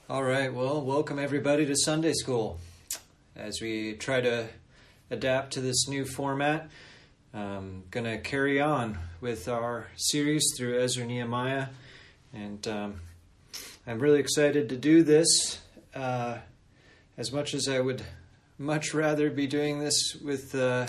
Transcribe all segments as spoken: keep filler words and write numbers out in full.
All right, well, welcome everybody to Sunday School. As we try to adapt to this new format, I'm going to carry on with our series through Ezra Nehemiah, and um, I'm really excited to do this, uh, as much as I would much rather be doing this with uh,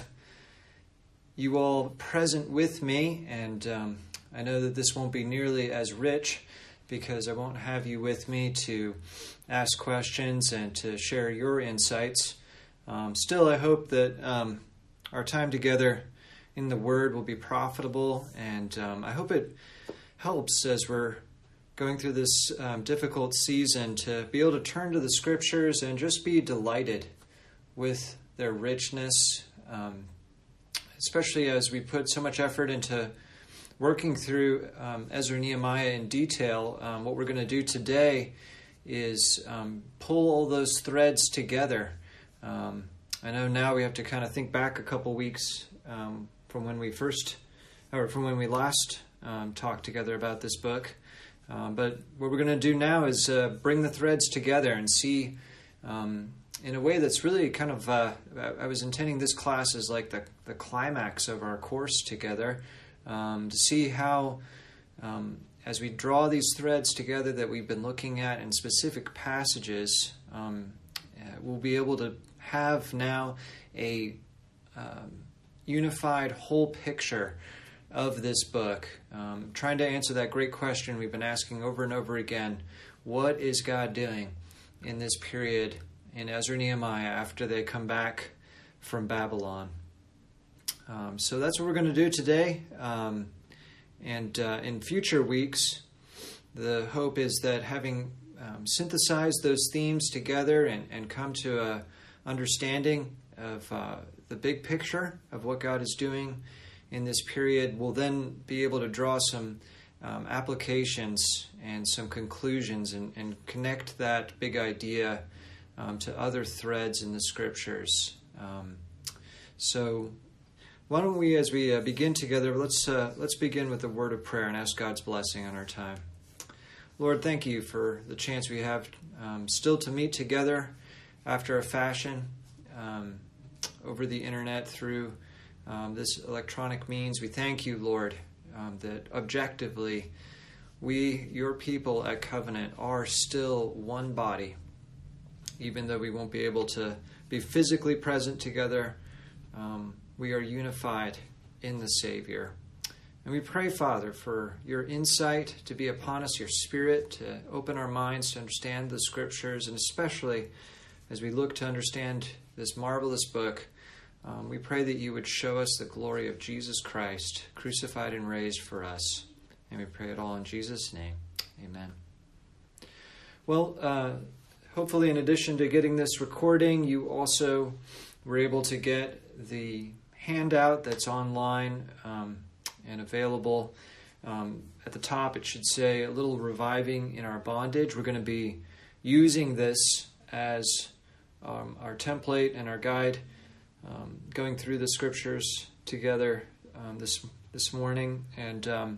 you all present with me, and um, I know that this won't be nearly as rich, because I won't have you with me to ask questions and to share your insights. Um, still, I hope that um, our time together in the Word will be profitable, and um, I hope it helps as we're going through this um, difficult season to be able to turn to the Scriptures and just be delighted with their richness, um, especially as we put so much effort into working through um, Ezra Nehemiah in detail. Um, what we're going to do today is um, pull all those threads together. Um, I know now we have to kind of think back a couple weeks um, from when we first, or from when we last um, talked together about this book. Um, but what we're going to do now is uh, bring the threads together and see um, in a way that's really kind of, uh, I was intending this class as like the, the climax of our course together. Um, to see how, um, as we draw these threads together that we've been looking at in specific passages, um, uh, we'll be able to have now a um, unified whole picture of this book, um, trying to answer that great question we've been asking over and over again: what is God doing in this period in Ezra Nehemiah after they come back from Babylon? Um, so that's what we're going to do today. Um, and uh, in future weeks, the hope is that having um, synthesized those themes together and, and come to a understanding of uh, the big picture of what God is doing in this period, we'll then be able to draw some um, applications and some conclusions and, and connect that big idea um, to other threads in the Scriptures. Um, so... Why don't we, as we uh, begin together, let's uh, let's begin with a word of prayer and ask God's blessing on our time. Lord, thank you for the chance we have um, still to meet together after a fashion um, over the internet through um, this electronic means. We thank you, Lord, um, that objectively we, your people at Covenant, are still one body, even though we won't be able to be physically present together. Um, We are unified in the Savior. And we pray, Father, for your insight to be upon us, your Spirit to open our minds to understand the Scriptures, and especially as we look to understand this marvelous book, um, we pray that you would show us the glory of Jesus Christ, crucified and raised for us. And we pray it all in Jesus' name. Amen. Well, uh, hopefully in addition to getting this recording, you also were able to get the handout that's online um, and available. Um, at the top, it should say a little reviving in our bondage. We're going to be using this as um, our template and our guide, um, going through the Scriptures together um, this this morning. And um,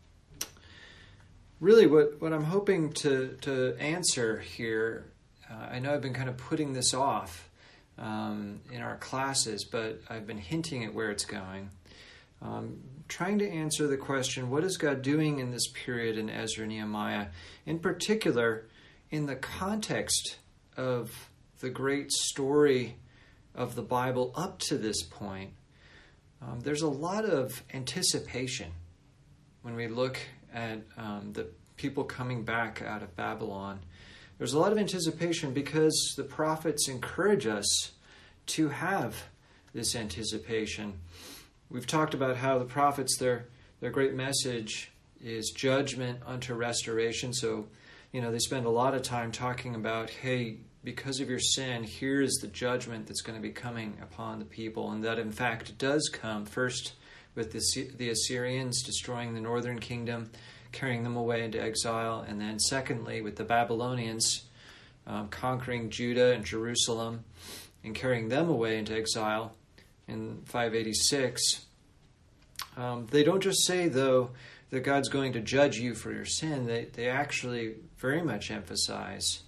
really, what what I'm hoping to to answer here, uh, I know I've been kind of putting this off Um, in our classes, but I've been hinting at where it's going. Um, trying to answer the question, what is God doing in this period in Ezra and Nehemiah, in particular in the context of the great story of the Bible up to this point? Um, there's a lot of anticipation when we look at um, the people coming back out of Babylon. There's a lot of anticipation because the prophets encourage us to have this anticipation. We've talked about how the prophets, their their great message is judgment unto restoration. So, you know, they spend a lot of time talking about, hey, because of your sin, here is the judgment that's going to be coming upon the people. And that, in fact, does come first with the, the Assyrians destroying the northern kingdom, carrying them away into exile, and then secondly with the Babylonians um, conquering Judah and Jerusalem and carrying them away into exile in five eighty-six. Um, they don't just say, though, that God's going to judge you for your sin. They, they actually very much emphasize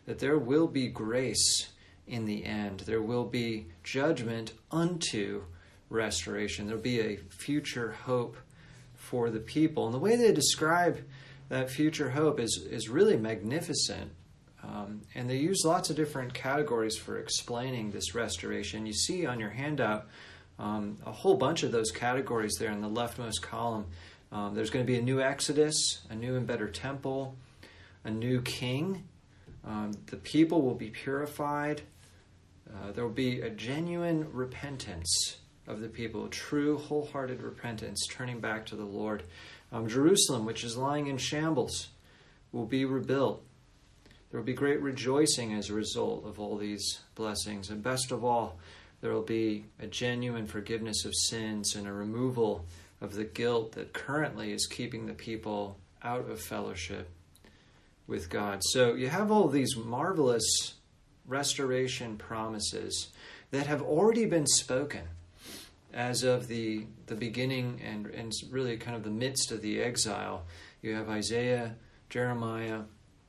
that there will be grace in the end. There will be judgment unto restoration. There'll be a future hope for the people. And the way they describe that future hope is, is really magnificent. Um, and they use lots of different categories for explaining this restoration. You see on your handout um, a whole bunch of those categories there in the leftmost column. Um, there's going to be a new Exodus, a new and better temple, a new king. Um, the people will be purified. Uh, there will be a genuine repentance of the people, true, wholehearted repentance, turning back to the Lord. Um, Jerusalem, which is lying in shambles, will be rebuilt. There will be great rejoicing as a result of all these blessings. And best of all, there will be a genuine forgiveness of sins and a removal of the guilt that currently is keeping the people out of fellowship with God. So you have all these marvelous restoration promises that have already been spoken as of the, the beginning and, and really kind of the midst of the exile. You have Isaiah, Jeremiah,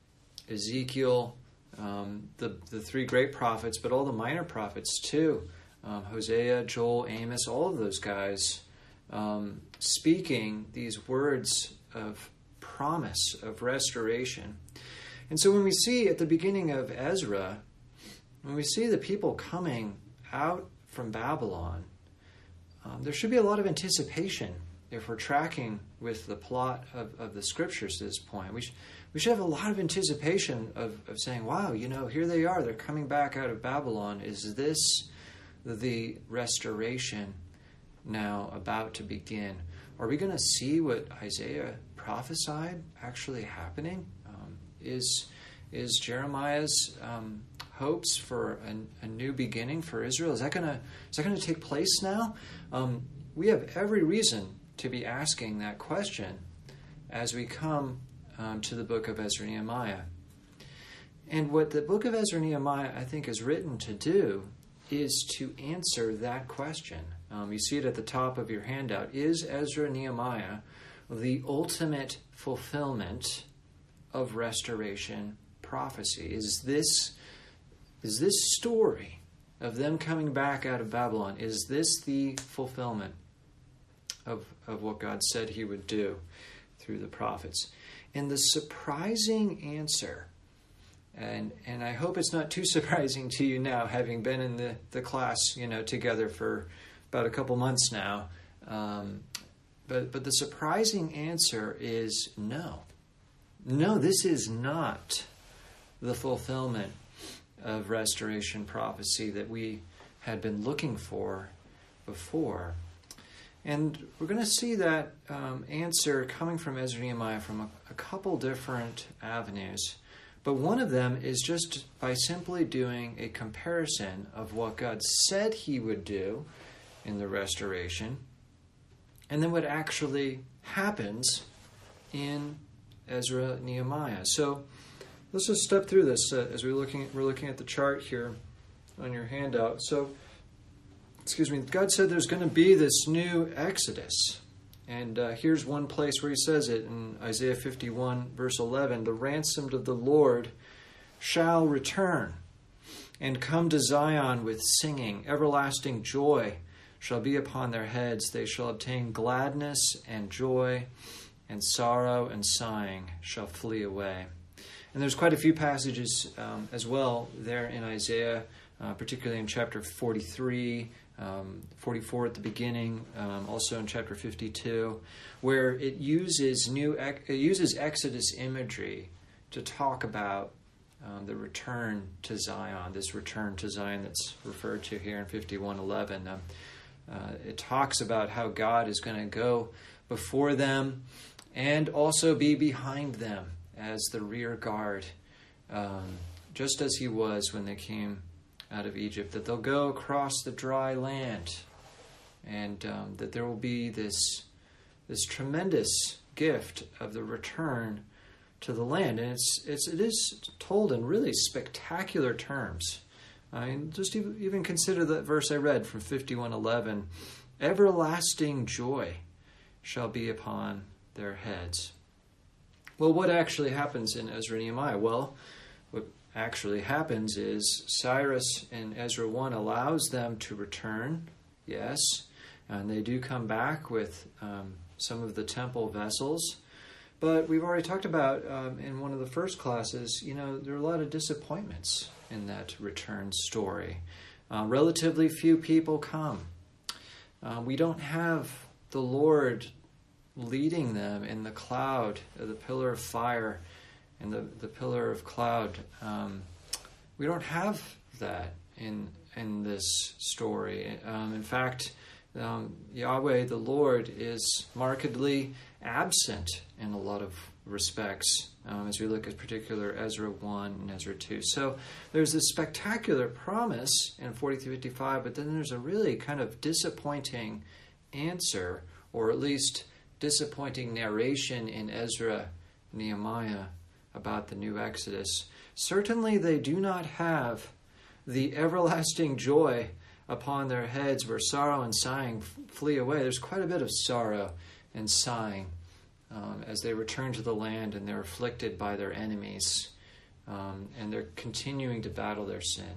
Ezekiel, um, the, the three great prophets, but all the minor prophets too. Um, Hosea, Joel, Amos, all of those guys um, speaking these words of promise, of restoration. And so when we see at the beginning of Ezra, when we see the people coming out from Babylon, um, there should be a lot of anticipation if we're tracking with the plot of, of the scriptures to this point. We, sh- we should have a lot of anticipation of, of saying, wow, you know, here they are. They're coming back out of Babylon. Is this the restoration now about to begin? Are we going to see what Isaiah prophesied actually happening? Um, is is Jeremiah's um, hopes for a, a new beginning for Israel, is that going to is that going to take place now? Um, we have every reason to be asking that question as we come um, to the book of Ezra and Nehemiah. And what the book of Ezra and Nehemiah, I think, is written to do is to answer that question. Um, you see it at the top of your handout. Is Ezra and Nehemiah the ultimate fulfillment of restoration prophecy? Is this, is this story of them coming back out of Babylon, is this the fulfillment of, of what God said he would do through the prophets? And the surprising answer, and and I hope it's not too surprising to you now, having been in the, the class, you know, together for about a couple months now, um, but but the surprising answer is no. No, this is not the fulfillment of restoration prophecy that we had been looking for before. And we're going to see that um, answer coming from Ezra and Nehemiah from a, a couple different avenues. But one of them is just by simply doing a comparison of what God said he would do in the restoration and then what actually happens in Ezra and Nehemiah. So let's just step through this uh, as we're looking at, we're looking at the chart here on your handout. So, excuse me, God said there's going to be this new Exodus. And uh, here's one place where he says it in Isaiah fifty-one, verse eleven. The ransomed of the Lord shall return and come to Zion with singing. Everlasting joy shall be upon their heads. They shall obtain gladness and joy, and sorrow and sighing shall flee away. And there's quite a few passages um, as well there in Isaiah, uh, particularly in chapter forty-three, um, forty-four at the beginning, um, also in chapter fifty-two, where it uses new it uses Exodus imagery to talk about um, the return to Zion. This return to Zion that's referred to here in fifty-one eleven. Um, uh, it talks about how God is going to go before them and also be behind them as the rear guard, um, just as he was when they came out of Egypt, that they'll go across the dry land, and um, that there will be this this tremendous gift of the return to the land. And it's it's it is told in really spectacular terms. I mean, just even, even consider that verse I read from fifty-one eleven. Everlasting joy shall be upon their heads. Well, what actually happens in Ezra and Nehemiah? Well, what actually happens is Cyrus in Ezra one allows them to return, yes, and they do come back with um, some of the temple vessels. But we've already talked about um, in one of the first classes, you know, there are a lot of disappointments in that return story. Uh, relatively few people come. Uh, we don't have the Lord leading them in the cloud, the pillar of fire and the, the pillar of cloud. Um, we don't have that in in this story. Um, in fact, um, Yahweh, the Lord, is markedly absent in a lot of respects um, as we look at particular Ezra one and Ezra two. So there's this spectacular promise in forty-three fifty-five, but then there's a really kind of disappointing answer, or at least disappointing narration in Ezra, Nehemiah about the new Exodus. Certainly they do not have the everlasting joy upon their heads where sorrow and sighing flee away. There's quite a bit of sorrow and sighing um, as they return to the land and they're afflicted by their enemies um, and they're continuing to battle their sin.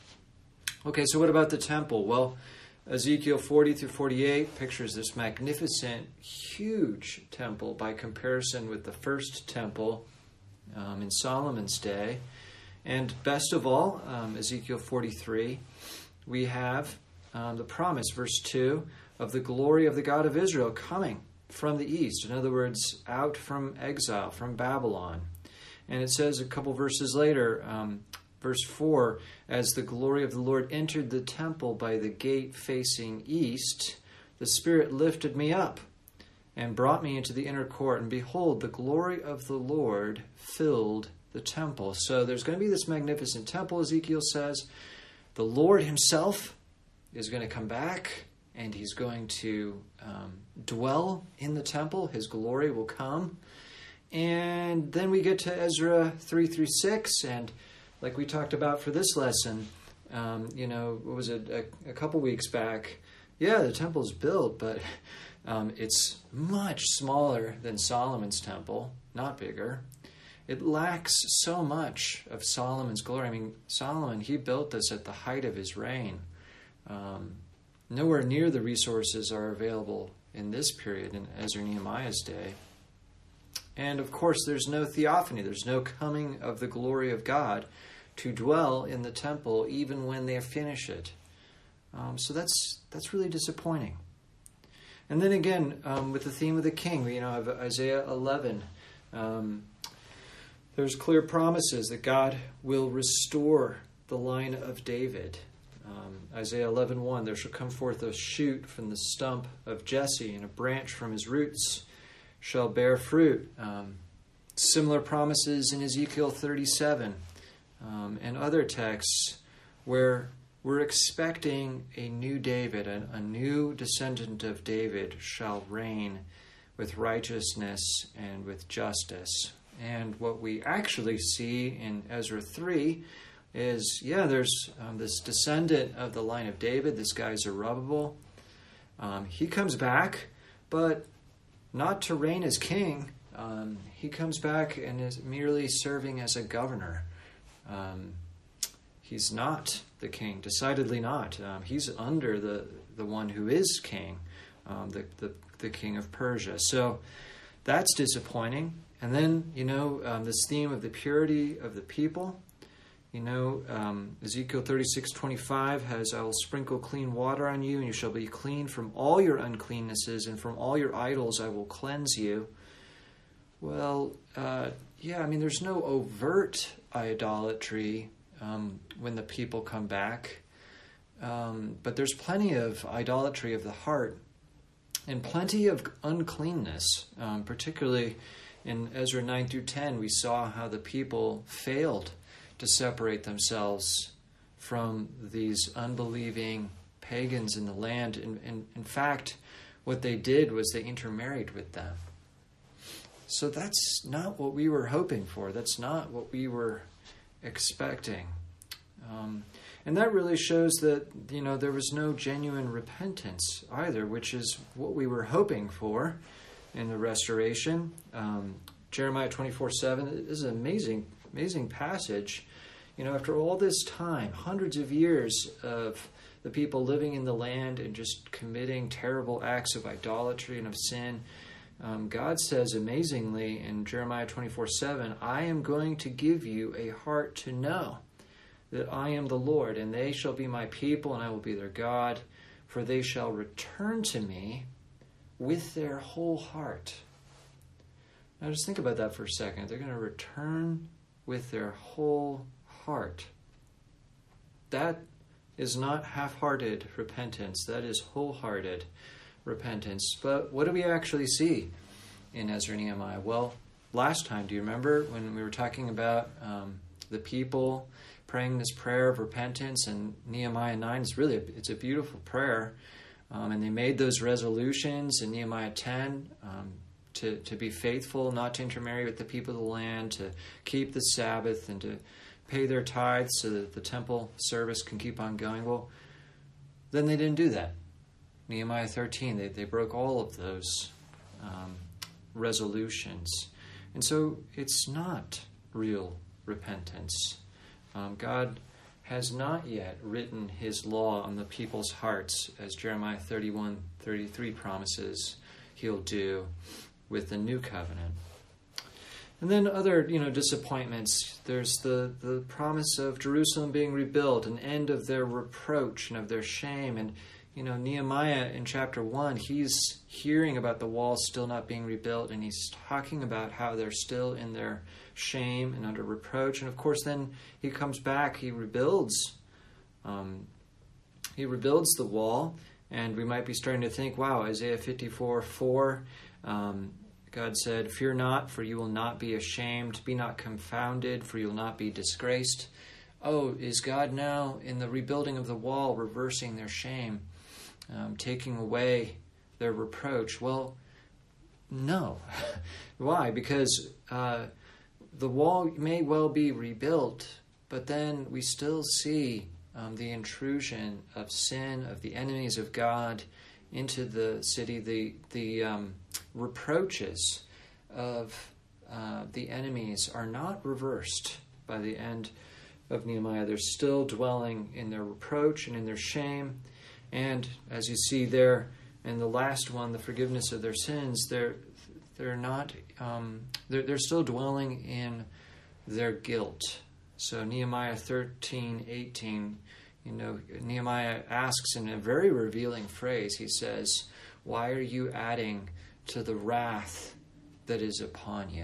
Okay, so what about the temple? Well, Ezekiel forty through forty-eight pictures this magnificent, huge temple by comparison with the first temple um, in Solomon's day. And best of all, um, Ezekiel forty-three, we have um, the promise, verse two, of the glory of the God of Israel coming from the east. In other words, out from exile, from Babylon. And it says a couple verses later, um, verse four, as the glory of the Lord entered the temple by the gate facing east, the Spirit lifted me up and brought me into the inner court. And behold, the glory of the Lord filled the temple. So there's going to be this magnificent temple, Ezekiel says. The Lord himself is going to come back and he's going to um, dwell in the temple. His glory will come. And then we get to Ezra three through six, and like we talked about for this lesson, um, you know, what was it, a, a couple weeks back, yeah, the temple's built, but um, it's much smaller than Solomon's temple, not bigger. It lacks so much of Solomon's glory. I mean, Solomon, he built this at the height of his reign. Um, nowhere near the resources are available in this period in Ezra Nehemiah's day. And of course, there's no theophany. There's no coming of the glory of God to dwell in the temple even when they finish it. Um, so that's that's really disappointing. And then again, um, with the theme of the king, you know, of Isaiah eleven, um, there's clear promises that God will restore the line of David. Um, Isaiah eleven one, there shall come forth a shoot from the stump of Jesse, and a branch from his roots shall bear fruit. Um, similar promises in Ezekiel thirty-seven um, and other texts where we're expecting a new David, a, a new descendant of David shall reign with righteousness and with justice. And what we actually see in Ezra three is, yeah, there's um, this descendant of the line of David, this guy Zerubbabel. Um, he comes back, but not to reign as king. Um, he comes back and is merely serving as a governor. Um, he's not the king, decidedly not. Um, he's under the, the one who is king, um, the, the, the king of Persia. So that's disappointing. And then, you know, um, this theme of the purity of the people. You know, um, Ezekiel thirty-six twenty-five has, I will sprinkle clean water on you, and you shall be clean from all your uncleannesses, and from all your idols I will cleanse you. Well, uh, yeah, I mean, there's no overt idolatry um, when the people come back. Um, but there's plenty of idolatry of the heart, and plenty of uncleanness, um, particularly in Ezra nine through ten, we saw how the people failed to separate themselves from these unbelieving pagans in the land. In, in, in fact, what they did was they intermarried with them. So that's not what we were hoping for. That's not what we were expecting. Um, and that really shows that, you know, there was no genuine repentance either, which is what we were hoping for in the restoration. Um, Jeremiah twenty-four seven is an amazing, amazing passage. You know, after all this time, hundreds of years of the people living in the land and just committing terrible acts of idolatry and of sin, um, God says amazingly in Jeremiah twenty-four seven, I am going to give you a heart to know that I am the Lord, and they shall be my people, and I will be their God, for they shall return to me with their whole heart. Now just think about that for a second. They're going to return with their whole heart. That is not half-hearted repentance. That is wholehearted repentance. But what do we actually see in Ezra and Nehemiah? Well, last time, do you remember when we were talking about um, the people praying this prayer of repentance? And Nehemiah nine is really, a, it's a beautiful prayer. Um, and they made those resolutions in Nehemiah ten um, to, to be faithful, not to intermarry with the people of the land, to keep the Sabbath, and to pay their tithes so that the temple service can keep on going. Well, then they didn't do that. Nehemiah thirteen, they, they broke all of those um, resolutions. And so it's not real repentance. Um, God has not yet written his law on the people's hearts, as Jeremiah thirty-one thirty-three promises he'll do with the new covenant. And then other, you know, disappointments. There's the, the promise of Jerusalem being rebuilt, an end of their reproach and of their shame. And, you know, Nehemiah in chapter one, he's hearing about the walls still not being rebuilt, and he's talking about how they're still in their shame and under reproach. And of course, then he comes back, he rebuilds, um, he rebuilds the wall, and we might be starting to think, wow, Isaiah fifty-four four, um, God said, fear not, for you will not be ashamed. Be not confounded, for you will not be disgraced. Oh, is God now in the rebuilding of the wall reversing their shame, um, taking away their reproach? Well, no. Why? Because uh, the wall may well be rebuilt, but then we still see um, the intrusion of sin, of the enemies of God into the city, the the um, reproaches of uh, the enemies are not reversed by the end of Nehemiah. They're still dwelling in their reproach and in their shame. And as you see there in the last one, the forgiveness of their sins, they're they're not um, they're they're still dwelling in their guilt. So Nehemiah thirteen eighteen. You know, Nehemiah asks in a very revealing phrase, he says, why are you adding to the wrath that is upon you?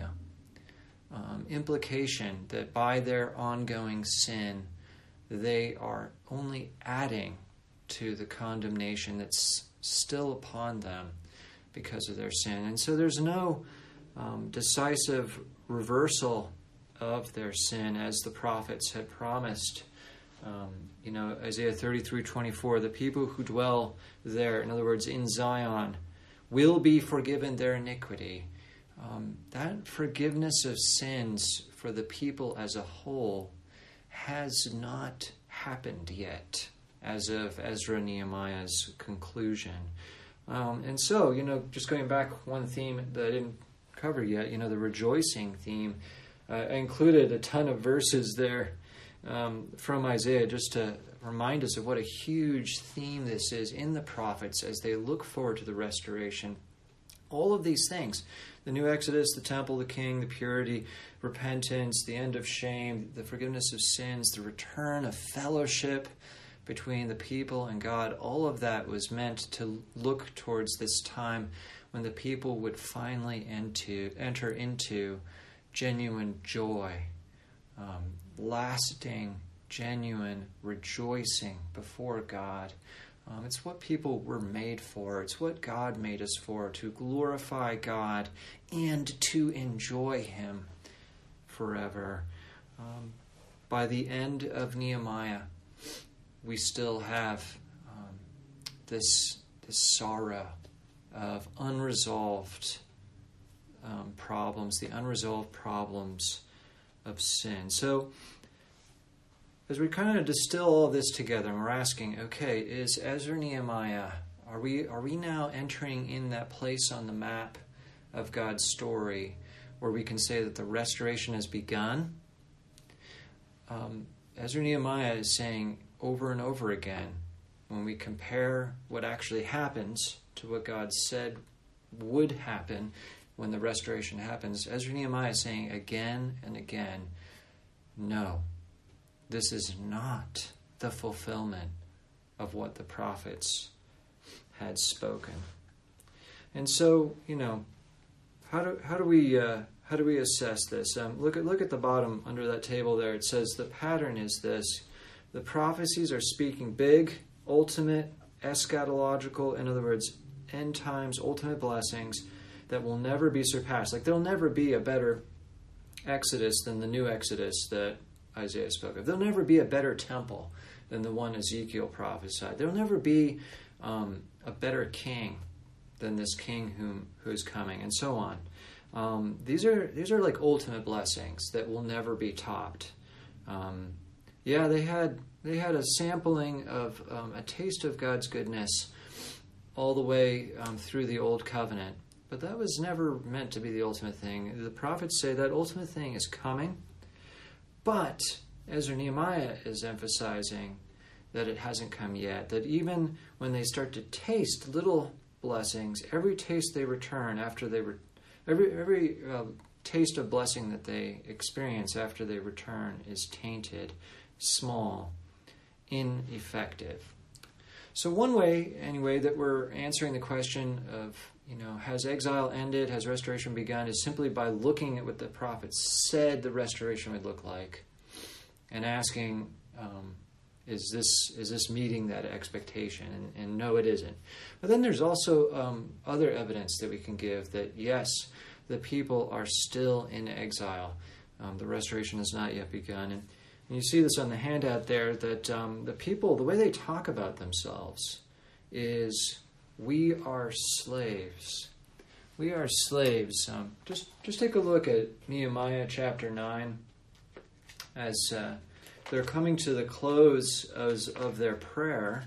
Um, implication that by their ongoing sin, they are only adding to the condemnation that's still upon them because of their sin. And so there's no um, decisive reversal of their sin as the prophets had promised. Um, you know, Isaiah thirty-three twenty-four, the people who dwell there, in other words, in Zion, will be forgiven their iniquity. Um, that forgiveness of sins for the people as a whole has not happened yet as of Ezra and Nehemiah's conclusion. Um, and so, you know, just going back one theme that I didn't cover yet, you know, the rejoicing theme. Uh, I included a ton of verses there Um, from Isaiah, just to remind us of what a huge theme this is in the prophets as they look forward to the restoration. All of these things, the new Exodus, the temple, the king, the purity, repentance, the end of shame, the forgiveness of sins, the return of fellowship between the people and God, all of that was meant to look towards this time when the people would finally into, enter into genuine joy, um, lasting, genuine rejoicing before God. Um, it's what people were made for. It's what God made us for, to glorify God and to enjoy him forever. Um, by the end of Nehemiah, we still have um, this, this sorrow of unresolved um, problems, the unresolved problems of sin. So as we kind of distill all this together, and we're asking, okay, is Ezra and Nehemiah, are we are we now entering in that place on the map of God's story where we can say that the restoration has begun? Um, Ezra Nehemiah is saying over and over again, when we compare what actually happens to what God said would happen when the restoration happens, Ezra Nehemiah is saying again and again, no, this is not the fulfillment of what the prophets had spoken. And so, you know, how do how do we uh, how do we assess this? Um, look at look at the bottom under that table there. It says the pattern is this: the prophecies are speaking big, ultimate, eschatological, in other words, end times, ultimate blessings that will never be surpassed. Like there'll never be a better Exodus than the new Exodus that Isaiah spoke of. There'll never be a better temple than the one Ezekiel prophesied. There'll never be um, a better king than this king whom who is coming, and so on. Um, these are these are like ultimate blessings that will never be topped. Um, yeah, they had they had a sampling of um, a taste of God's goodness all the way um, through the Old Covenant, but that was never meant to be the ultimate thing. The prophets say that ultimate thing is coming, but Ezra Nehemiah is emphasizing that it hasn't come yet, that even when they start to taste little blessings, every taste they return after they re- every every uh, taste of blessing that they experience after they return is tainted, small, ineffective. So one way, anyway, that we're answering the question of, you know, has exile ended, has restoration begun, is simply by looking at what the prophets said the restoration would look like, and asking, um, is this is this meeting that expectation? And, and no, it isn't. But then there's also um, other evidence that we can give that, yes, the people are still in exile. Um, the restoration has not yet begun. And, and you see this on the handout there, that um, the people, the way they talk about themselves is, we are slaves. We are slaves. Um, just, just take a look at Nehemiah chapter nine as uh, they're coming to the close of, of their prayer.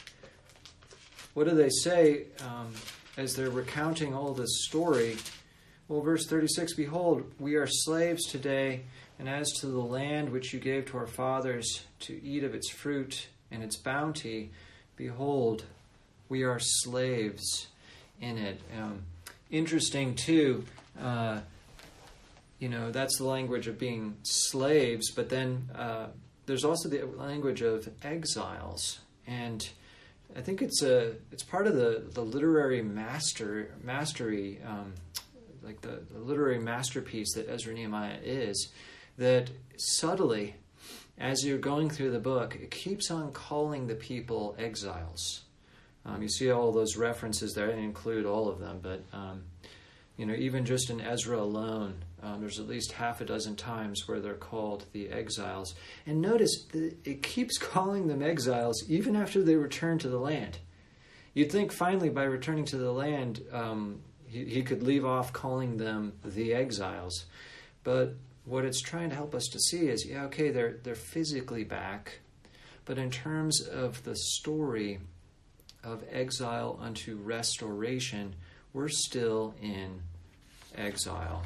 What do they say um, as they're recounting all this story? Well, verse thirty-six, behold, we are slaves today, and as to the land which you gave to our fathers to eat of its fruit and its bounty, behold, we are slaves in it. Um, interesting, too, uh, you know, that's the language of being slaves, but then uh, there's also the language of exiles. And I think it's a it's part of the, the literary master mastery, um, like the, the literary masterpiece that Ezra Nehemiah is, that subtly, as you're going through the book, it keeps on calling the people exiles. Um, you see all those references there. I didn't include all of them, but um, you know, even just in Ezra alone, um, there's at least half a dozen times where they're called the exiles. And notice that it keeps calling them exiles even after they return to the land. You'd think finally by returning to the land, um, he, he could leave off calling them the exiles. But what it's trying to help us to see is, yeah, okay, they're they're physically back, but in terms of the story of exile unto restoration, we're still in exile.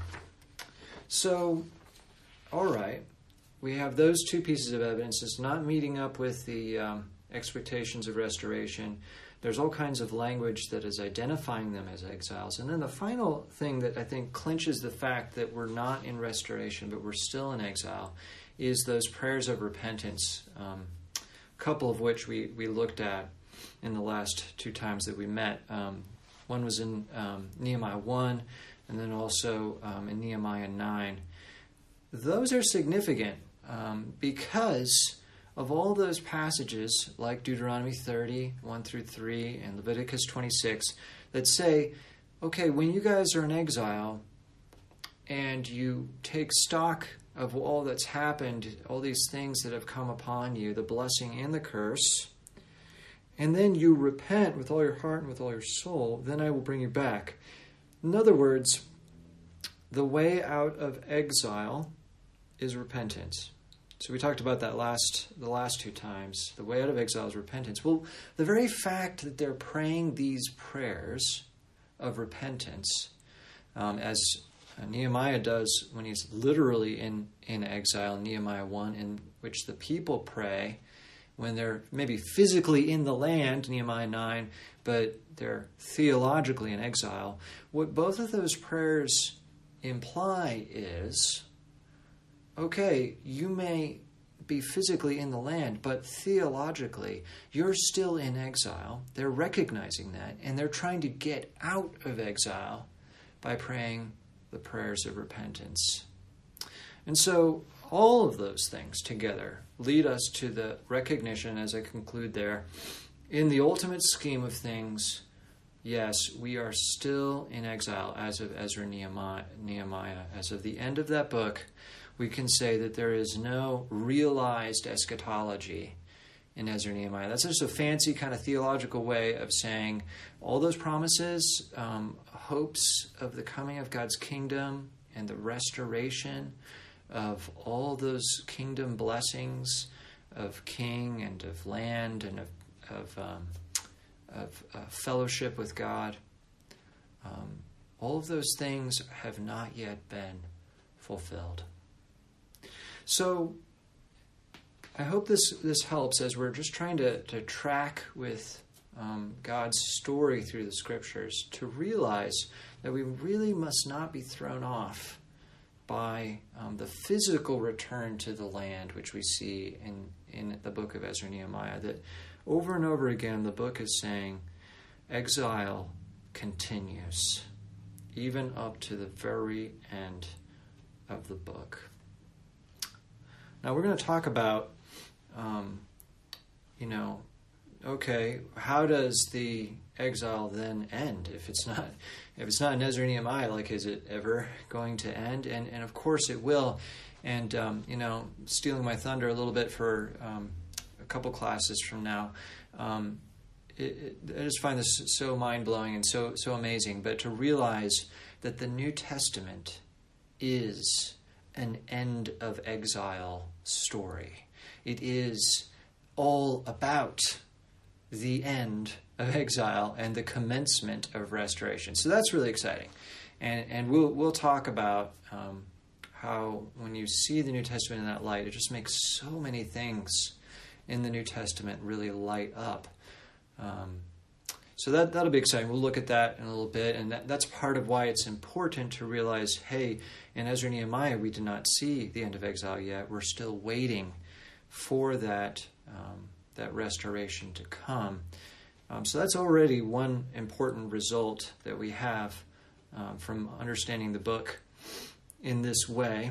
So, all right, we have those two pieces of evidence. It's not meeting up with the um, expectations of restoration. There's all kinds of language that is identifying them as exiles. And then the final thing that I think clinches the fact that we're not in restoration, but we're still in exile, is those prayers of repentance, um, a couple of which we, we looked at in the last two times that we met. Um, one was in um, Nehemiah one, and then also um, in Nehemiah nine. Those are significant um, because of all those passages, like Deuteronomy thirty, one through three, and Leviticus twenty-six, that say, okay, when you guys are in exile and you take stock of all that's happened, all these things that have come upon you, the blessing and the curse, and then you repent with all your heart and with all your soul, then I will bring you back. In other words, the way out of exile is repentance. So we talked about that last the last two times. The way out of exile is repentance. Well, the very fact that they're praying these prayers of repentance, um, as uh, Nehemiah does when he's literally in, in exile, Nehemiah one, in which the people pray when they're maybe physically in the land, Nehemiah nine, but they're theologically in exile. What both of those prayers imply is, okay, you may be physically in the land, but theologically, you're still in exile. They're recognizing that, and they're trying to get out of exile by praying the prayers of repentance. And so all of those things together lead us to the recognition, as I conclude there, in the ultimate scheme of things, yes, we are still in exile as of Ezra and Nehemiah, Nehemiah. As of the end of that book, we can say that there is no realized eschatology in Ezra and Nehemiah. That's just a fancy kind of theological way of saying all those promises, um, hopes of the coming of God's kingdom and the restoration of all those kingdom blessings of king and of land and of, of, um, of uh, fellowship with God. Um, all of those things have not yet been fulfilled. So I hope this, this helps as we're just trying to, to track with um, God's story through the Scriptures, to realize that we really must not be thrown off by um, the physical return to the land, which we see in, in the book of Ezra and Nehemiah. That over and over again, the book is saying exile continues, even up to the very end of the book. Now we're going to talk about, um, you know, okay, how does the exile then end? If it's not, if it's not in Ezra and Nehemiah, like, is it ever going to end? And and of course it will. And um, you know, stealing my thunder a little bit for um, a couple classes from now, um, it, it, I just find this so mind blowing and so so amazing. But to realize that the New Testament is an end of exile story. It is all about the end of exile and the commencement of restoration. So that's really exciting. And and we'll we'll talk about um, how when you see the New Testament in that light, it just makes so many things in the New Testament really light up. Um, so that, that'll be exciting. We'll look at that in a little bit. And that, that's part of why it's important to realize, hey, in Ezra and Nehemiah, we did not see the end of exile yet. We're still waiting for that um, that restoration to come. Um, so that's already one important result that we have um, from understanding the book in this way.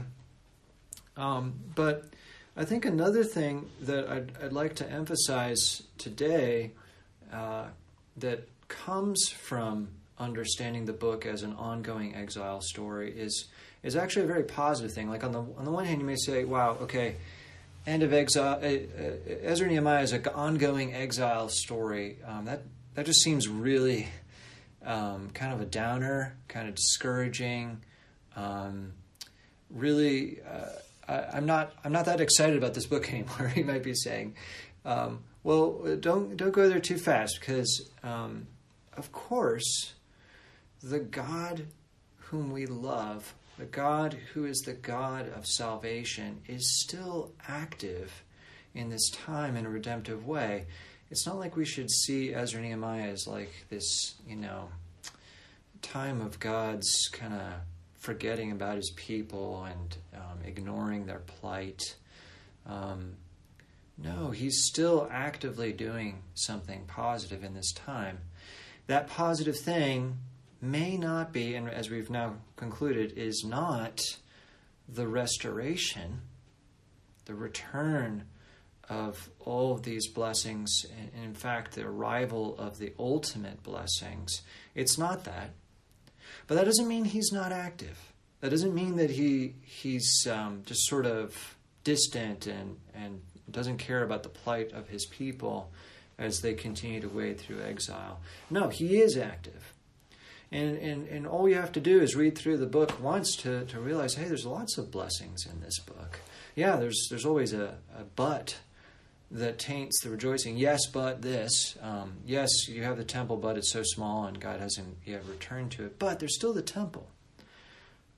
Um, but I think another thing that I'd, I'd like to emphasize today uh, that comes from understanding the book as an ongoing exile story is is actually a very positive thing. Like on the on the one hand, you may say, "Wow, okay, end of exile." Uh, uh, Ezra and Nehemiah is an ongoing exile story. Um, that that just seems really um, kind of a downer, kind of discouraging. Um, really, uh, I, I'm not I'm not that excited about this book anymore. You might be saying. Um, Well, don't don't go there too fast, because, um, of course, the God whom we love, the God who is the God of salvation, is still active in this time in a redemptive way. It's not like we should see Ezra and Nehemiah as like this, you know, time of God's kind of forgetting about his people and um, ignoring their plight. Um No, he's still actively doing something positive in this time. That positive thing may not be, and as we've now concluded, is not the restoration, the return of all of these blessings, and in fact, the arrival of the ultimate blessings. It's not that. But that doesn't mean he's not active. That doesn't mean that he he's um, just sort of distant and and doesn't care about the plight of his people as they continue to wade through exile. No, he is active. And, and and all you have to do is read through the book once to, to realize, hey, there's lots of blessings in this book. Yeah, there's there's always a, a but that taints the rejoicing. Yes, but this. Um, yes, you have the temple, but it's so small and God hasn't yet returned to it. But there's still the temple.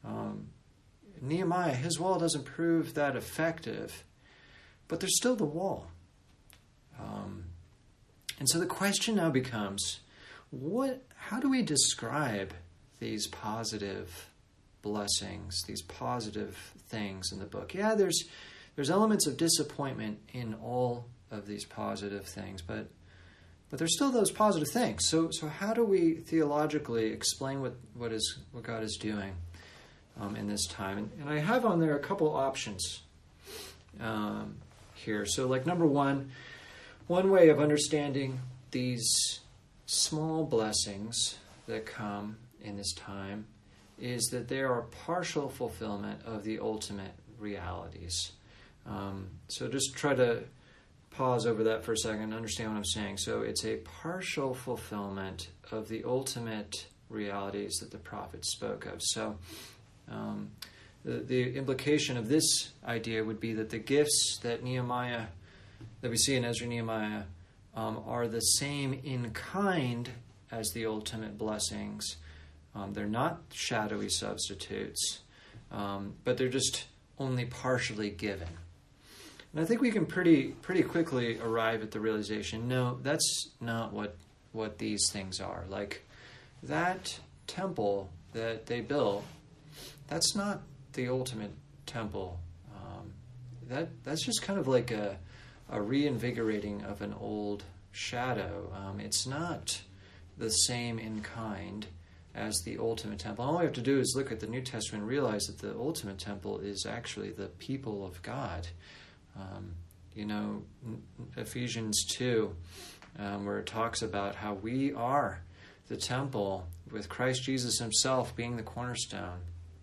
Um, Nehemiah, his wall doesn't prove that effective, but there's still the wall. Um, and so the question now becomes, what? How do we describe these positive blessings, these positive things in the book? Yeah, there's there's elements of disappointment in all of these positive things, but but there's still those positive things. So so how do we theologically explain what, what is what God is doing um, in this time? And, and I have on there a couple options um, here. So like number one, one way of understanding these small blessings that come in this time is that they are partial fulfillment of the ultimate realities. Um, so just try to pause over that for a second and understand what I'm saying. So it's a partial fulfillment of the ultimate realities that the prophets spoke of. So um, the, the implication of this idea would be that the gifts that Nehemiah, that we see in Ezra and Nehemiah, um, are the same in kind as the ultimate blessings. Um, they're not shadowy substitutes, um, but they're just only partially given. And I think we can pretty pretty quickly arrive at the realization, no, that's not what what these things are. Like, that temple that they built, that's not the ultimate temple. Um, that that's just kind of like a, a reinvigorating of an old shadow. Um, it's not the same in kind as the ultimate temple. All we have to do is look at the New Testament and realize that the ultimate temple is actually the people of God. Um, you know, Ephesians two, um, where it talks about how we are the temple with Christ Jesus himself being the cornerstone.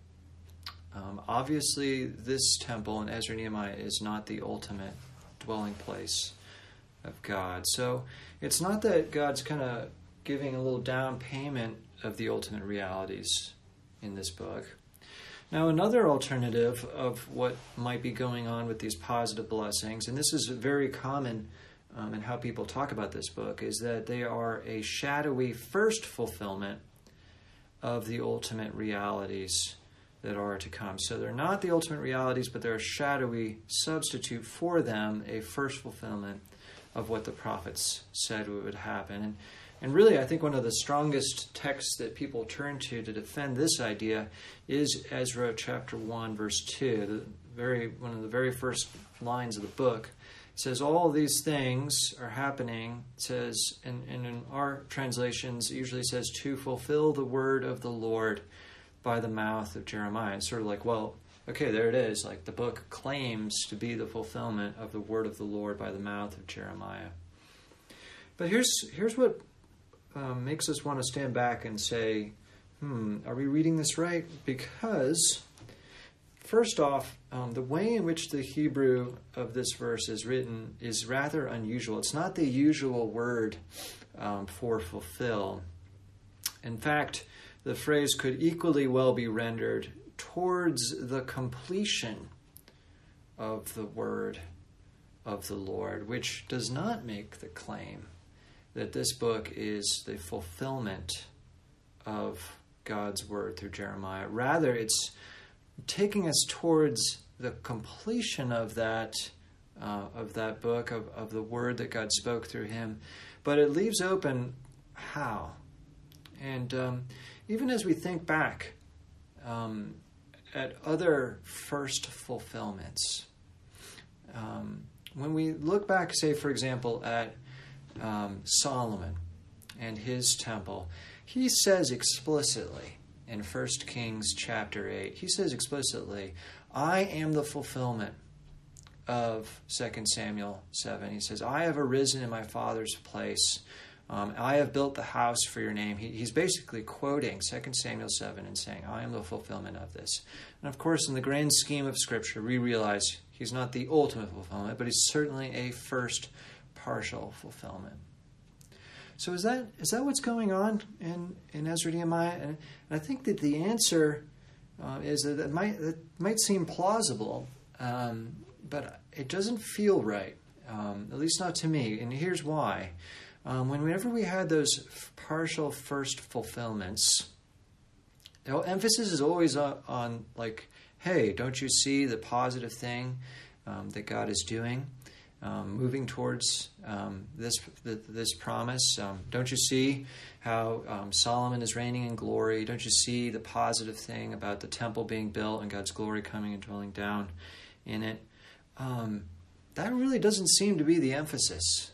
Um, obviously, this temple in Ezra and Nehemiah is not the ultimate dwelling place of God. So it's not that God's kind of giving a little down payment of the ultimate realities in this book. Now, another alternative of what might be going on with these positive blessings, and this is very common um, in how people talk about this book, is that they are a shadowy first fulfillment of the ultimate realities that are to come. So they're not the ultimate realities, but they're a shadowy substitute for them, a first fulfillment of what the prophets said would happen. And And really, I think one of the strongest texts that people turn to to defend this idea is Ezra chapter one, verse two, the very one of the very first lines of the book. It says, all of these things are happening, it says, and, and in our translations, it usually says, to fulfill the word of the Lord by the mouth of Jeremiah. It's sort of like, well, okay, there it is. Like, the book claims to be the fulfillment of the word of the Lord by the mouth of Jeremiah. But here's here's what Um, makes us want to stand back and say, hmm, are we reading this right? Because, first off, um, the way in which the Hebrew of this verse is written is rather unusual. It's not the usual word um, for fulfill. In fact, the phrase could equally well be rendered towards the completion of the word of the Lord, which does not make the claim that this book is the fulfillment of God's word through Jeremiah. Rather, it's taking us towards the completion of that uh, of that book, of, of the word that God spoke through him. But it leaves open how. And um, even as we think back um, at other first fulfillments, um, when we look back, say, for example, at Um, Solomon and his temple, he says explicitly in First Kings chapter eight, he says explicitly, I am the fulfillment of Second Samuel seven. He says, I have arisen in my father's place. Um, I have built the house for your name. He, he's basically quoting Second Samuel seven and saying, I am the fulfillment of this. And of course, in the grand scheme of Scripture, we realize he's not the ultimate fulfillment, but he's certainly a first partial fulfillment. So is that is that what's going on in, in Ezra and Nehemiah? And, and I think that the answer uh, is that it might, it might seem plausible, um, but it doesn't feel right, um, at least not to me. And here's why. Um, whenever we had those partial first fulfillments, the emphasis is always on, on like, hey, don't you see the positive thing um, that God is doing, um, moving towards um, this the, this promise? Um, don't you see how um, Solomon is reigning in glory? Don't you see the positive thing about the temple being built and God's glory coming and dwelling down in it? Um, that really doesn't seem to be the emphasis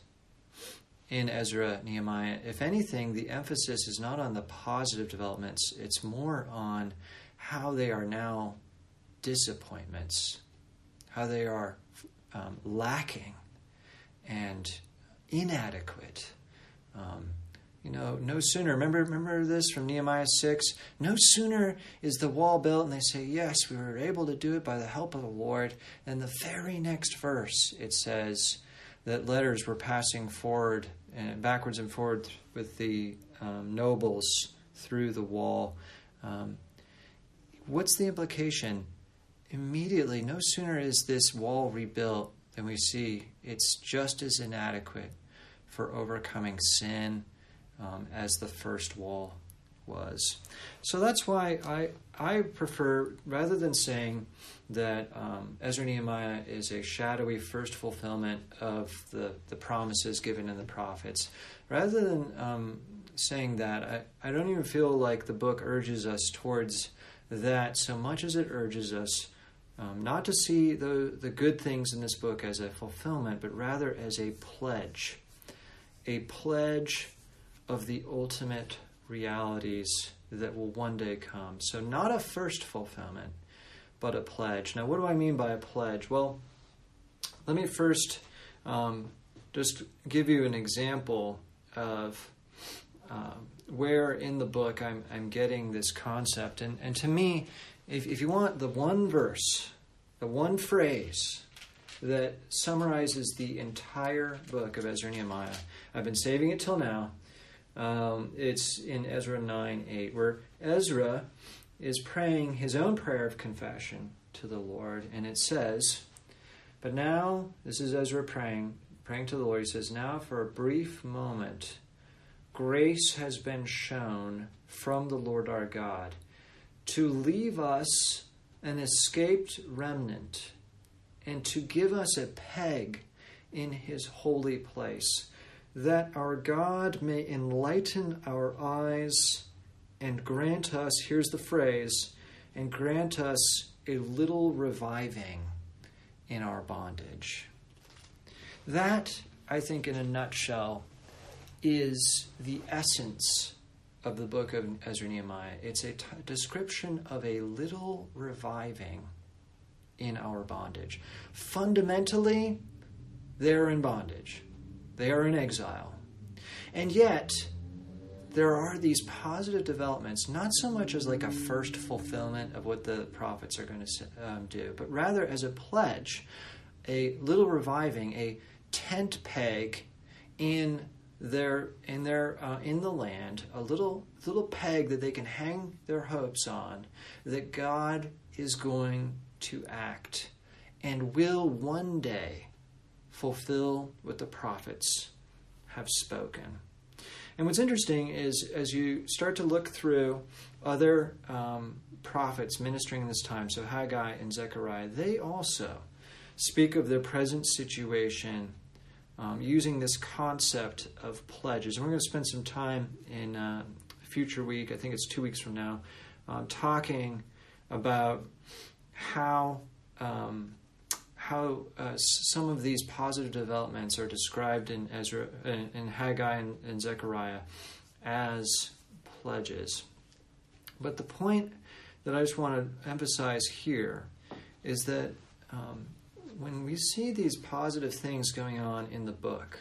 in Ezra, Nehemiah. If anything, the emphasis is not on the positive developments. It's more on how they are now disappointments, how they are um, lacking and inadequate. Um, you know, no sooner, remember, remember this from Nehemiah six? No sooner is the wall built and they say, yes, we were able to do it by the help of the Lord. And the very next verse, it says that letters were passing forward and backwards and forward with the um, nobles through the wall. Um, what's the implication? Immediately, no sooner is this wall rebuilt than we see it's just as inadequate for overcoming sin um, as the first wall was. So that's why I I prefer, rather than saying that um, Ezra Nehemiah is a shadowy first fulfillment of the, the promises given in the prophets, rather than um, saying that, I, I don't even feel like the book urges us towards that so much as it urges us um, not to see the, the good things in this book as a fulfillment, but rather as a pledge, a pledge of the ultimate realities that will one day come. So not a first fulfillment, but a pledge. Now, what do I mean by a pledge? Well, let me first um, just give you an example of uh, where in the book I'm, I'm getting this concept. And, and to me, if, if you want the one verse, the one phrase that summarizes the entire book of Ezra and Nehemiah, I've been saving it till now. Um, it's in Ezra nine eight, where Ezra is praying his own prayer of confession to the Lord, and it says, but now, this is Ezra praying, praying to the Lord, he says, now for a brief moment, grace has been shown from the Lord our God to leave us an escaped remnant and to give us a peg in his holy place, that our God may enlighten our eyes and grant us, here's the phrase, and grant us a little reviving in our bondage. That, I think, in a nutshell, is the essence of the book of Ezra and Nehemiah. It's a t- description of a little reviving in our bondage. Fundamentally, they're in bondage. They are in exile. And yet, there are these positive developments, not so much as like a first fulfillment of what the prophets are going to um, do, but rather as a pledge, a little reviving, a tent peg in their in their uh, in the land, a little little peg that they can hang their hopes on, that God is going to act and will one day fulfill what the prophets have spoken. And what's interesting is, as you start to look through other um, prophets ministering in this time, so Haggai and Zechariah, they also speak of their present situation um, using this concept of pledges. And we're going to spend some time in uh, future week, I think it's two weeks from now, um, talking about how um, how uh, some of these positive developments are described in Ezra, in, in Haggai and, and Zechariah as pledges. But the point that I just want to emphasize here is that um, when we see these positive things going on in the book,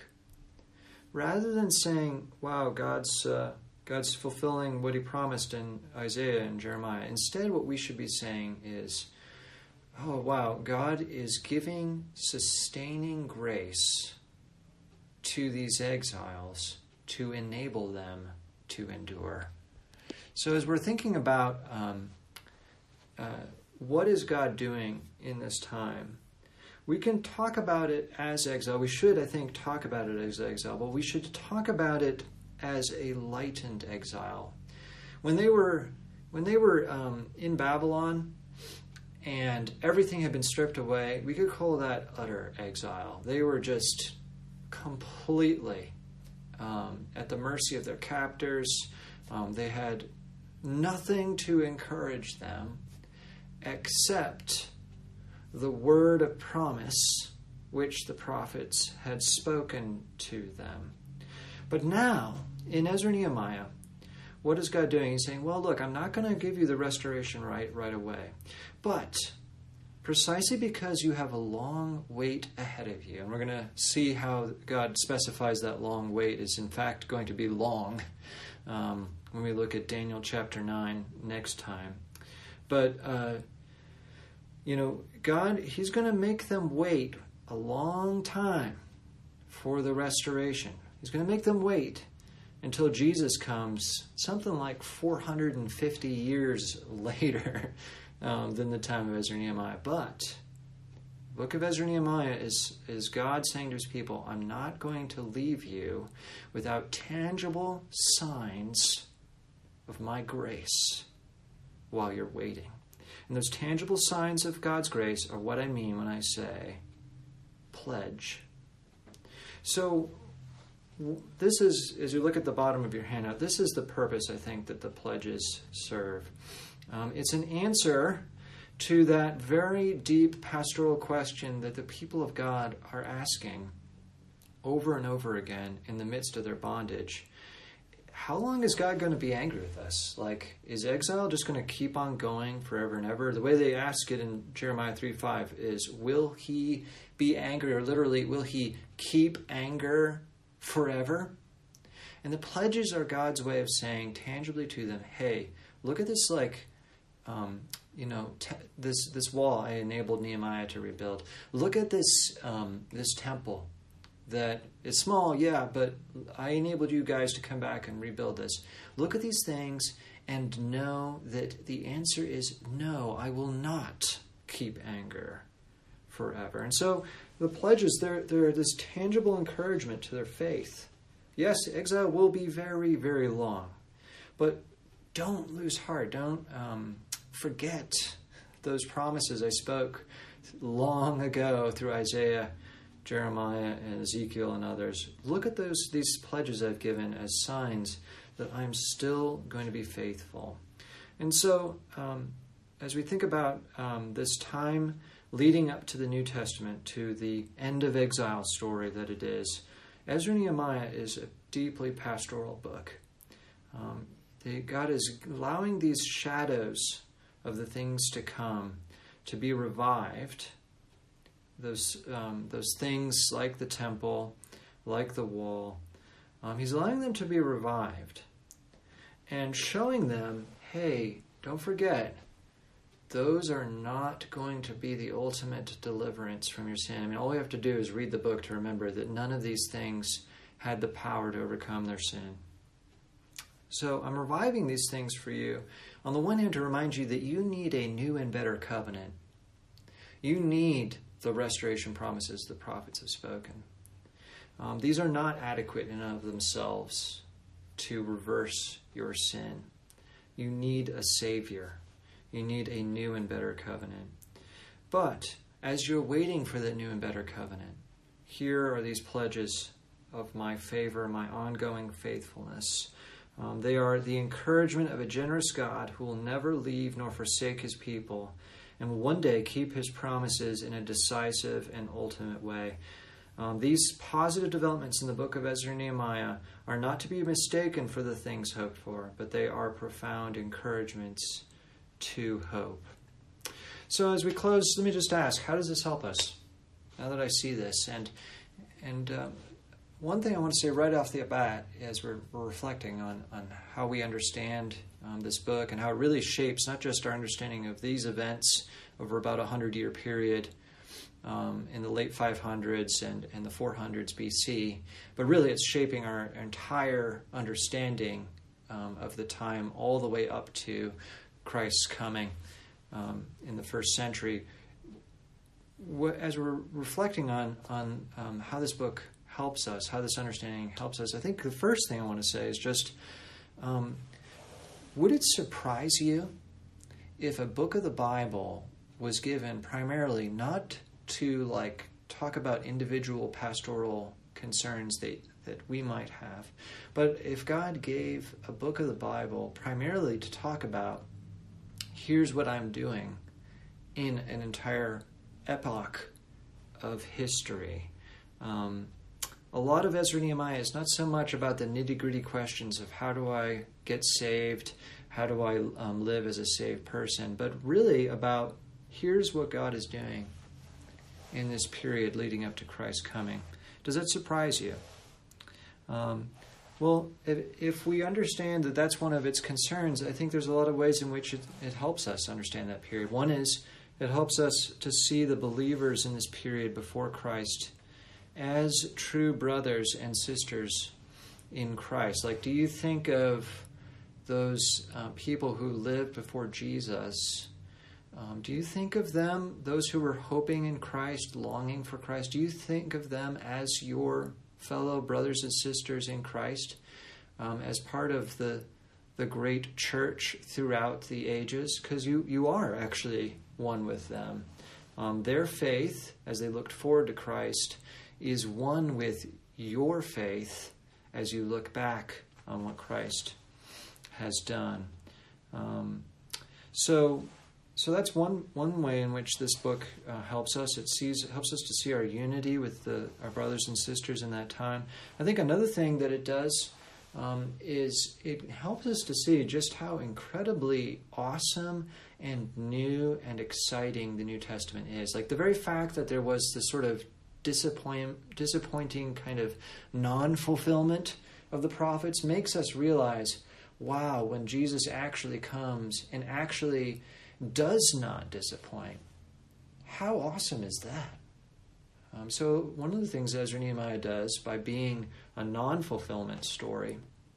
rather than saying, wow, God's uh, God's fulfilling what he promised in Isaiah and Jeremiah, instead what we should be saying is, oh, wow, God is giving sustaining grace to these exiles to enable them to endure. So as we're thinking about um, uh, what is God doing in this time, we can talk about it as exile. We should, I think, talk about it as exile, but we should talk about it as a lightened exile. When they were when they were um, in Babylon and everything had been stripped away, we could call that utter exile. They were just completely um, at the mercy of their captors. Um, they had nothing to encourage them except the word of promise which the prophets had spoken to them. But now, in Ezra and Nehemiah, what is God doing? He's saying, well, look, I'm not going to give you the restoration right right away. But precisely because you have a long wait ahead of you, and we're going to see how God specifies that long wait is in fact going to be long um, when we look at Daniel chapter nine next time. But, uh, you know, God, he's going to make them wait a long time for the restoration. He's going to make them wait until Jesus comes, something like four hundred fifty years later um, than the time of Ezra and Nehemiah. But the book of Ezra and Nehemiah is, is God saying to his people, I'm not going to leave you without tangible signs of my grace while you're waiting. And those tangible signs of God's grace are what I mean when I say pledge. So this is, as you look at the bottom of your handout, this is the purpose, I think, that the pledges serve. Um, it's an answer to that very deep pastoral question that the people of God are asking over and over again in the midst of their bondage. How long is God going to be angry with us? Like, is exile just going to keep on going forever and ever? The way they ask it in Jeremiah three five is, will he be angry, or literally, will he keep anger forever? And the pledges are God's way of saying tangibly to them, hey, look at this, like, um, you know, te- this this wall I enabled Nehemiah to rebuild. Look at this um, this temple that is small, yeah, but I enabled you guys to come back and rebuild this. Look at these things and know that the answer is no, I will not keep anger forever. And so the pledges, they're, they're this tangible encouragement to their faith. Yes, exile will be very, very long, but don't lose heart. Don't um, forget those promises I spoke long ago through Isaiah, Jeremiah, and Ezekiel, and others. Look at those these pledges I've given as signs that I'm still going to be faithful. And so, um, as we think about um, this time leading up to the New Testament, to the end of exile story that it is, Ezra and Nehemiah is a deeply pastoral book. Um, they, God is allowing these shadows of the things to come to be revived. Those um, those things like the temple, like the wall. Um, he's allowing them to be revived and showing them, hey, don't forget, those are not going to be the ultimate deliverance from your sin. I mean, all we have to do is read the book to remember that none of these things had the power to overcome their sin. So I'm reviving these things for you. On the one hand, to remind you that you need a new and better covenant. You need the restoration promises the prophets have spoken. Um, these are not adequate in and of themselves to reverse your sin. You need a Savior. You need a new and better covenant. But as you're waiting for the new and better covenant, here are these pledges of my favor, my ongoing faithfulness. Um, they are the encouragement of a generous God who will never leave nor forsake his people, and will one day keep his promises in a decisive and ultimate way. Um, these positive developments in the book of Ezra and Nehemiah are not to be mistaken for the things hoped for, but they are profound encouragements to hope. So as we close, let me just ask, how does this help us now that I see this? And and um, one thing I want to say right off the bat as we're, we're reflecting on, on how we understand um, this book and how it really shapes not just our understanding of these events over about a hundred-year period um, in the late five hundreds and, and the four hundreds B C, but really it's shaping our entire understanding um, of the time all the way up to Christ's coming um, in the first century. As we're reflecting on, on um, how this book helps us, how this understanding helps us, I think the first thing I want to say is just um, would it surprise you if a book of the Bible was given primarily not to like talk about individual pastoral concerns that, that we might have, but if God gave a book of the Bible primarily to talk about, here's what I'm doing in an entire epoch of history. Um, a lot of Ezra and Nehemiah is not so much about the nitty-gritty questions of how do I get saved, how do I um, live as a saved person, but really about here's what God is doing in this period leading up to Christ's coming. Does that surprise you? Um, well, if, if we understand that that's one of its concerns, I think there's a lot of ways in which it, it helps us understand that period. One is it helps us to see the believers in this period before Christ as true brothers and sisters in Christ. Like, do you think of those uh, people who lived before Jesus? Um, do you think of them, those who were hoping in Christ, longing for Christ, do you think of them as your fellow brothers and sisters in Christ, um, as part of the the great church throughout the ages? Because you, you are actually one with them. Um, their faith, as they looked forward to Christ, is one with your faith as you look back on what Christ has done. Um, so, so that's one one way in which this book uh, helps us. It sees it helps us to see our unity with the, our brothers and sisters in that time. I think another thing that it does um, is it helps us to see just how incredibly awesome and new and exciting the New Testament is. Like the very fact that there was this sort of disappoint, disappointing kind of non-fulfillment of the prophets makes us realize, wow, when Jesus actually comes and actually does not disappoint, how awesome is that? Um, so one of the things Ezra Nehemiah does by being a non-fulfillment story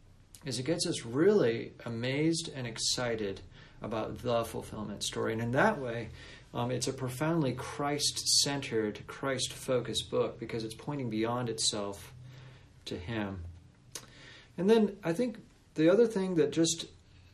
is it gets us really amazed and excited about the fulfillment story. And in that way, um, it's a profoundly Christ-centered, Christ-focused book because it's pointing beyond itself to Him. And then I think the other thing that just,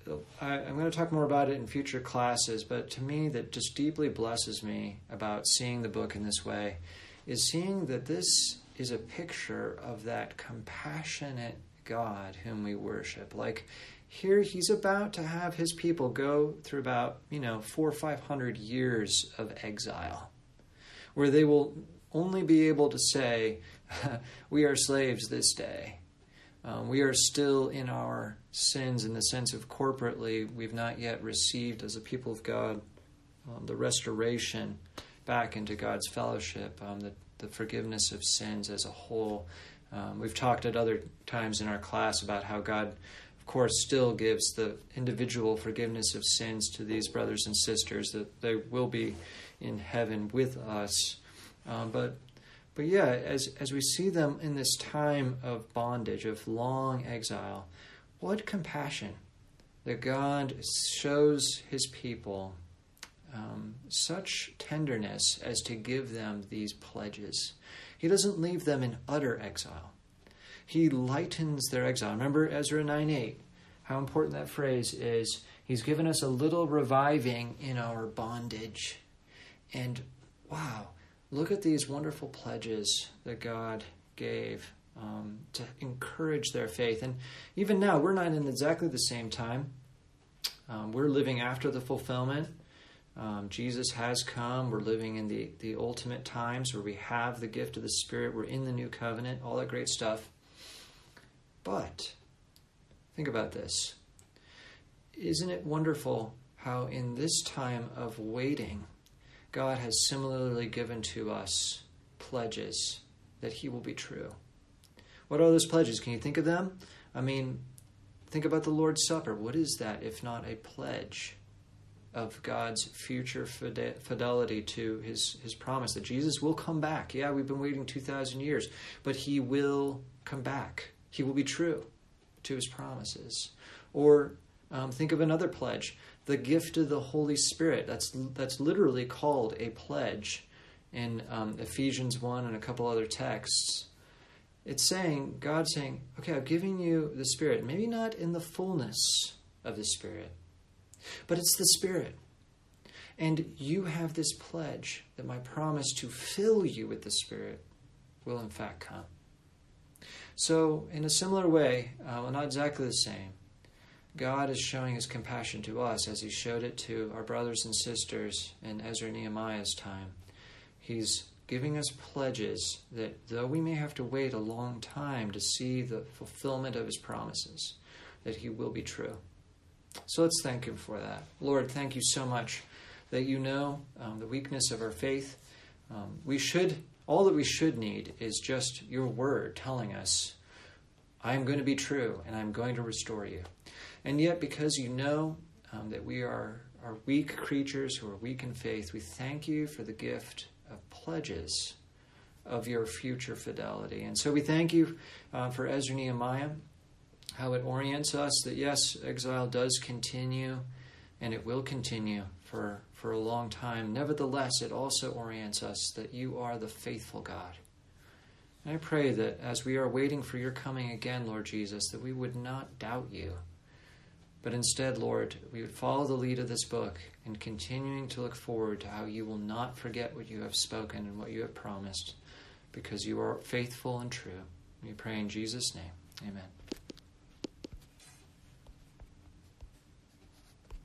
I, I'm going to talk more about it in future classes, but to me that just deeply blesses me about seeing the book in this way is seeing that this is a picture of that compassionate God whom we worship. Like here he's about to have his people go through about, you know, four or five hundred years of exile, where they will only be able to say, we are slaves this day. Um, we are still in our sins in the sense of corporately, we've not yet received as a people of God um, the restoration back into God's fellowship, um, the, the forgiveness of sins as a whole. Um, we've talked at other times in our class about how God, of course, still gives the individual forgiveness of sins to these brothers and sisters, that they will be in heaven with us. Um, but But yeah, as as we see them in this time of bondage, of long exile, what compassion that God shows his people, um, such tenderness as to give them these pledges. He doesn't leave them in utter exile. He lightens their exile. Remember Ezra nine eight, how important that phrase is. He's given us a little reviving in our bondage. And wow, look at these wonderful pledges that God gave um, to encourage their faith. And even now, we're not in exactly the same time. Um, we're living after the fulfillment. Um, Jesus has come. We're living in the, the ultimate times where we have the gift of the Spirit. We're in the new covenant, all that great stuff. But think about this. Isn't it wonderful how in this time of waiting, God has similarly given to us pledges that he will be true? What are those pledges? Can you think of them? I mean, think about the Lord's Supper. What is that if not a pledge of God's future fidelity to his, his promise that Jesus will come back? Yeah, we've been waiting two thousand years, but he will come back. He will be true to his promises. Or um, think of another pledge, the gift of the Holy Spirit. That's that's literally called a pledge in um, Ephesians one and a couple other texts. It's saying, God saying, okay, I'm giving you the Spirit, maybe not in the fullness of the Spirit. But it's the Spirit. And you have this pledge that my promise to fill you with the Spirit will in fact come. So in a similar way, uh, well, not exactly the same, God is showing his compassion to us as he showed it to our brothers and sisters in Ezra and Nehemiah's time. He's giving us pledges that though we may have to wait a long time to see the fulfillment of his promises, that he will be true. So let's thank him for that. Lord, thank you so much that you know um, the weakness of our faith. Um, we should, all that we should need is just your word telling us, I am going to be true and I'm going to restore you. And yet, because you know um, that we are, are weak creatures who are weak in faith, we thank you for the gift of pledges of your future fidelity. And so we thank you uh, for Ezra and Nehemiah, how it orients us that yes, exile does continue and it will continue for, for a long time. Nevertheless, it also orients us that you are the faithful God. And I pray that as we are waiting for your coming again, Lord Jesus, that we would not doubt you, but instead, Lord, we would follow the lead of this book in continuing to look forward to how you will not forget what you have spoken and what you have promised, because you are faithful and true. We pray in Jesus' name. Amen.